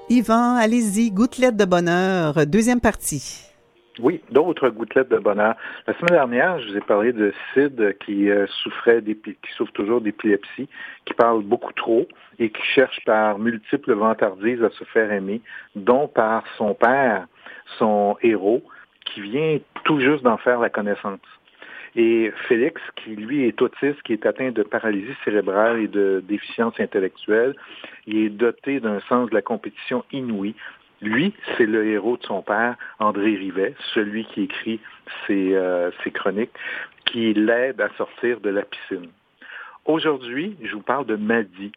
Yvan, allez-y, gouttelette de bonheur, deuxième partie. Oui, d'autres gouttelettes de bonheur. La semaine dernière, je vous ai parlé de Sid qui qui souffre toujours d'épilepsie, qui parle beaucoup trop et qui cherche par multiples vantardises à se faire aimer, dont par son père, son héros, qui vient tout juste d'en faire la connaissance. Et Félix, qui lui est autiste, qui est atteint de paralysie cérébrale et de déficience intellectuelle, il est doté d'un sens de la compétition inouï. Lui, c'est le héros de son père, André Rivet, celui qui écrit ses chroniques, qui l'aide à sortir de la piscine. Aujourd'hui, je vous parle de Maddy.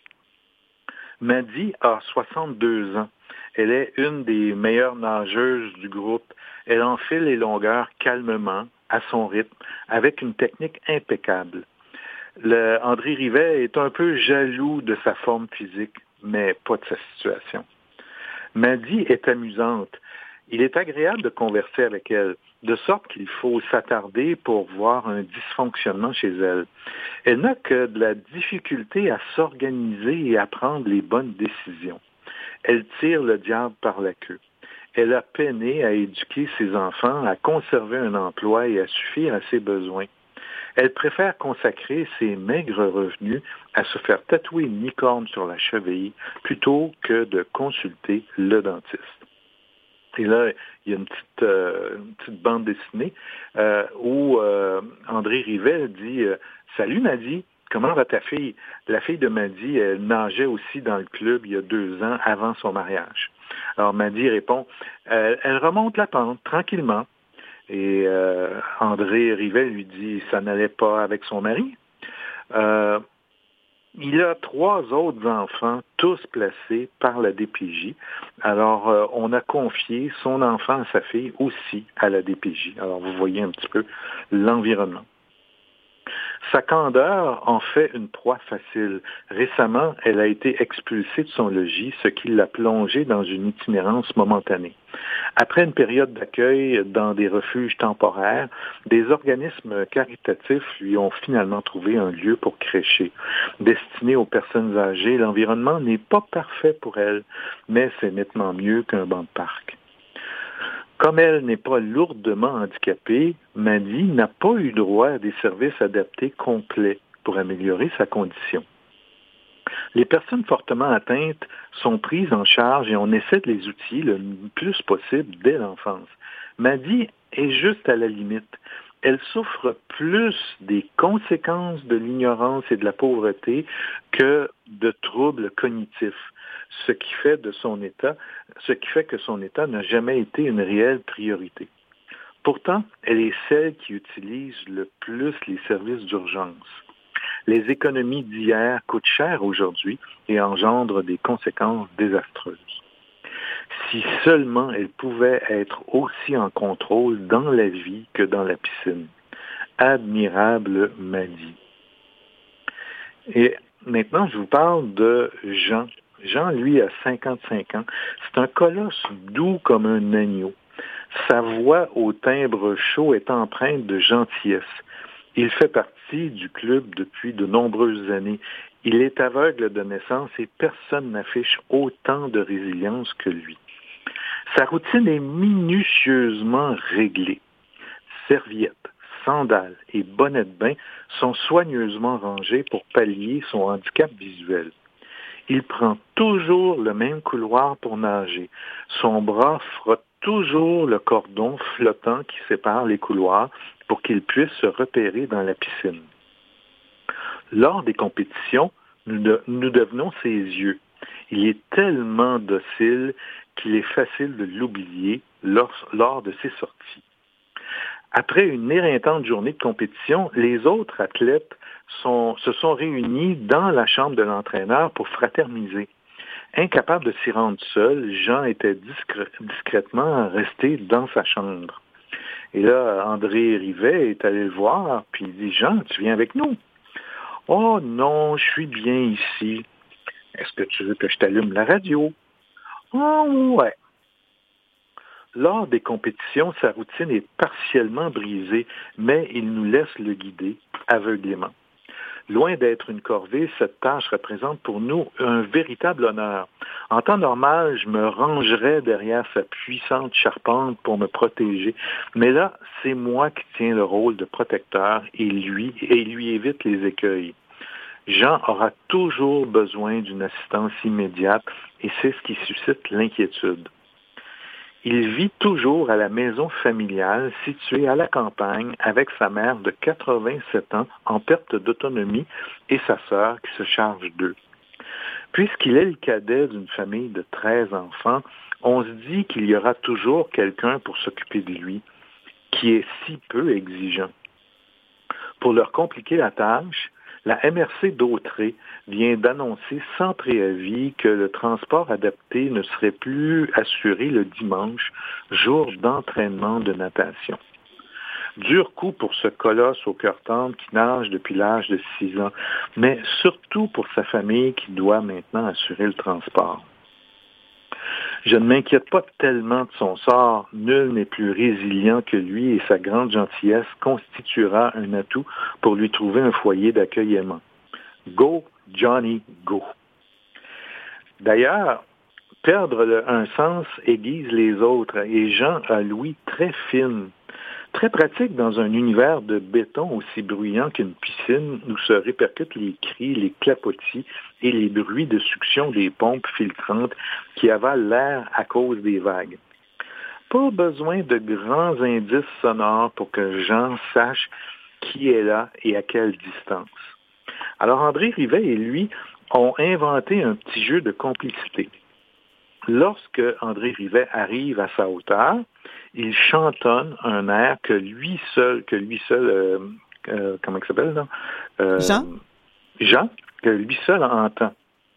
Maddy a 62 ans. Elle est une des meilleures nageuses du groupe. Elle enfile les longueurs calmement, à son rythme, avec une technique impeccable. André Rivet est un peu jaloux de sa forme physique, mais pas de sa situation. Maddy est amusante. Il est agréable de converser avec elle, de sorte qu'il faut s'attarder pour voir un dysfonctionnement chez elle. Elle n'a que de la difficulté à s'organiser et à prendre les bonnes décisions. Elle tire le diable par la queue. Elle a peiné à éduquer ses enfants, à conserver un emploi et à suffire à ses besoins. Elle préfère consacrer ses maigres revenus à se faire tatouer une licorne sur la cheville plutôt que de consulter le dentiste. Et là, il y a une petite bande dessinée où André Rivet dit Salut Maddy, comment va ta fille? La fille de Maddy, elle nageait aussi dans le club il y a 2 ans avant son mariage. Alors Maddy répond Elle remonte la pente tranquillement. Et André Rivet lui dit ça n'allait pas avec son mari. Euh, il a 3 autres enfants, tous placés par la DPJ. Alors, on a confié son enfant à sa fille aussi à la DPJ. Alors, vous voyez un petit peu l'environnement. Sa candeur en fait une proie facile. Récemment, elle a été expulsée de son logis, ce qui l'a plongée dans une itinérance momentanée. Après une période d'accueil dans des refuges temporaires, des organismes caritatifs lui ont finalement trouvé un lieu pour crécher. Destiné aux personnes âgées, l'environnement n'est pas parfait pour elle, mais c'est nettement mieux qu'un banc de parc. Comme elle n'est pas lourdement handicapée, Maddy n'a pas eu droit à des services adaptés complets pour améliorer sa condition. Les personnes fortement atteintes sont prises en charge et on essaie de les outiller le plus possible dès l'enfance. Maddy est juste à la limite. Elle souffre plus des conséquences de l'ignorance et de la pauvreté que de troubles cognitifs, ce qui fait que son état n'a jamais été une réelle priorité. Pourtant, elle est celle qui utilise le plus les services d'urgence. Les économies d'hier coûtent cher aujourd'hui et engendrent des conséquences désastreuses. Si seulement elle pouvait être aussi en contrôle dans la vie que dans la piscine. Admirable Maddy. Et maintenant, je vous parle de Jean. Jean, lui, a 55 ans. C'est un colosse doux comme un agneau. Sa voix au timbre chaud est empreinte de gentillesse. Il fait partie du club depuis de nombreuses années. Il est aveugle de naissance et personne n'affiche autant de résilience que lui. Sa routine est minutieusement réglée. Serviettes, sandales et bonnets de bain sont soigneusement rangés pour pallier son handicap visuel. Il prend toujours le même couloir pour nager. Son bras frotte toujours le cordon flottant qui sépare les couloirs pour qu'il puisse se repérer dans la piscine. Lors des compétitions, nous devenons ses yeux. Il est tellement docile qu'il est facile de l'oublier lors de ses sorties. Après une éreintante journée de compétition, les autres athlètes se sont réunis dans la chambre de l'entraîneur pour fraterniser. Incapable de s'y rendre seul, Jean était discrètement resté dans sa chambre. Et là, André Rivet est allé le voir, puis il dit « Jean, tu viens avec nous? » « Oh non, je suis bien ici. Est-ce que tu veux que je t'allume la radio? »« Oh ouais. » Lors des compétitions, sa routine est partiellement brisée, mais il nous laisse le guider aveuglément. Loin d'être une corvée, cette tâche représente pour nous un véritable honneur. En temps normal, je me rangerais derrière sa puissante charpente pour me protéger. Mais là, c'est moi qui tiens le rôle de protecteur et lui évite les écueils. Jean aura toujours besoin d'une assistance immédiate et c'est ce qui suscite l'inquiétude. Il vit toujours à la maison familiale située à la campagne avec sa mère de 87 ans en perte d'autonomie et sa sœur qui se charge d'eux. Puisqu'il est le cadet d'une famille de 13 enfants, on se dit qu'il y aura toujours quelqu'un pour s'occuper de lui, qui est si peu exigeant. Pour leur compliquer la tâche, la MRC d'Autrey vient d'annoncer sans préavis que le transport adapté ne serait plus assuré le dimanche, jour d'entraînement de natation. Dur coup pour ce colosse au cœur tendre qui nage depuis l'âge de 6 ans, mais surtout pour sa famille qui doit maintenant assurer le transport. Je ne m'inquiète pas tellement de son sort. Nul n'est plus résilient que lui et sa grande gentillesse constituera un atout pour lui trouver un foyer d'accueil aimant. Go, Johnny, go! D'ailleurs, perdre un sens aiguise les autres et Jean a l'ouïe très fine. Très pratique dans un univers de béton aussi bruyant qu'une piscine où se répercutent les cris, les clapotis et les bruits de succion des pompes filtrantes qui avalent l'air à cause des vagues. Pas besoin de grands indices sonores pour que Jean sache qui est là et à quelle distance. Alors André Rivet et lui ont inventé un petit jeu de complicité. Lorsque André Rivet arrive à sa hauteur, il chantonne un air que lui seul, comment il s'appelle là? Jean, que lui seul entend.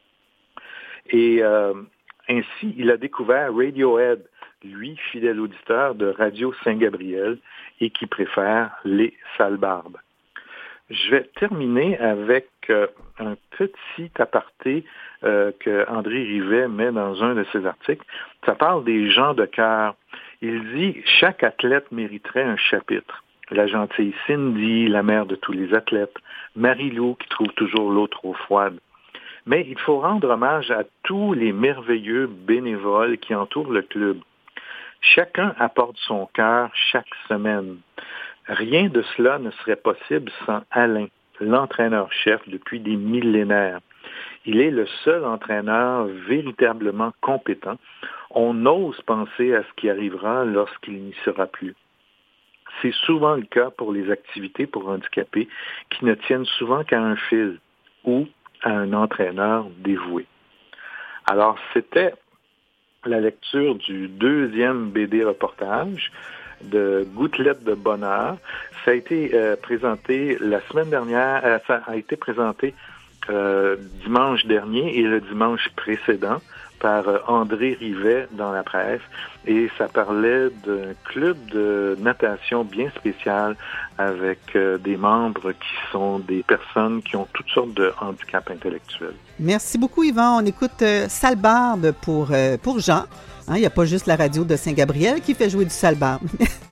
Et ainsi, il a découvert Radiohead, lui, fidèle auditeur de Radio Saint-Gabriel et qui préfère les Salbarbes. Je vais terminer avec un petit aparté que André Rivet met dans un de ses articles. Ça parle des gens de cœur. Il dit « Chaque athlète mériterait un chapitre. La gentille Cindy, la mère de tous les athlètes. Marie-Lou qui trouve toujours l'eau trop froide. Mais il faut rendre hommage à tous les merveilleux bénévoles qui entourent le club. Chacun apporte son cœur chaque semaine. Rien de cela ne serait possible sans Alain, l'entraîneur-chef depuis des millénaires. Il est le seul entraîneur véritablement compétent. On ose penser à ce qui arrivera lorsqu'il n'y sera plus. C'est souvent le cas pour les activités pour handicapés qui ne tiennent souvent qu'à un fil ou à un entraîneur dévoué. Alors, c'était la lecture du 2e BD reportage de Gouttelettes de bonheur. Ça a été présenté la semaine dernière, ça a été présenté dimanche dernier et le dimanche précédent par André Rivet dans la presse et ça parlait d'un club de natation bien spécial avec des membres qui sont des personnes qui ont toutes sortes de handicaps intellectuels. Merci beaucoup Yvan. On écoute Salbarbe pour Jean. Il n'y a pas juste la radio de Saint-Gabriel qui fait jouer du Salbarbe.